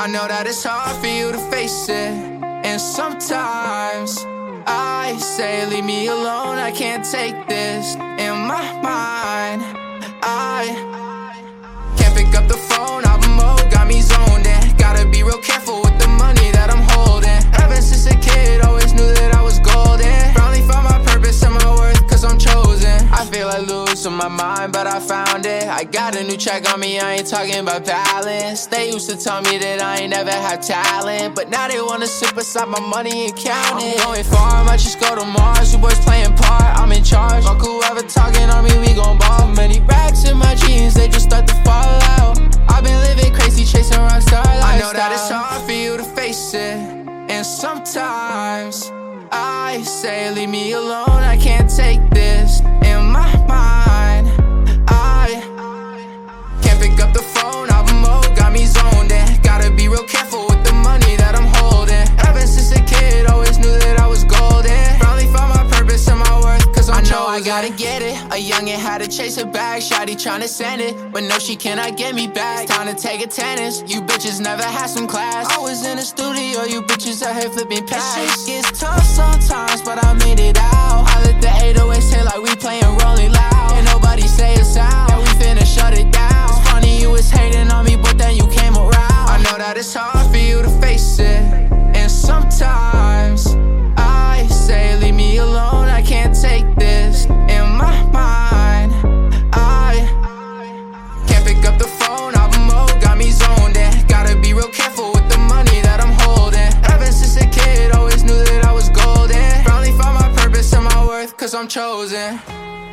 I know that it's hard for you to face it, and sometimes I say leave me alone, I can't take this. In my mind, I can't pick up the phone, album mode got me zoned in. Gotta be real careful with the money that I'm holding. Ever since a kid, always knew that I was golden. Finally found my purpose and my worth, cause I'm chosen. I feel like losing my mind, but I found it. I got a new check on me, I ain't talking about balance. They used to tell me that I ain't never had talent, but now they wanna sit beside my money and count it. I'm going far, I might just go to Mars. You boys playing part, I'm in charge. Fuck whoever talking on me, we gon' ball. Many racks in my jeans, they just start to fall out. I've been living crazy, chasing rockstar lifestyle. I know that it's hard for you to face it, and sometimes I say leave me alone, I can't take this. In my mind, I can't pick up the phone, album mode got me zoned in. Gotta be real careful with the money that I'm holding. Ever since a kid, always knew that I was golden. Finally found my purpose and my worth, cause I'm chosen. I gotta get it. A youngin' had to chase a bag, shawty tryna send it, but no, she cannot get me back. It's time to take attendance. You bitches never had some class. I was in the studio, you bitches out here flipping packs. Shit gets tough sometimes, but I made it out. I let the 808s hit like we playin' Rolling Loud. Ain't nobody say a sound, and we finna shut it down. It's funny you was hating on me, but then you came around. I know that it's hard for you to face it, and sometimes I say leave me alone, I can't take this. In my mind, I can't pick up the phone, album mode got me zoned in. Gotta be real careful with the money that I'm holding. Ever since a kid, always knew that I was golden. Finally found my purpose and my worth, cause I'm chosen.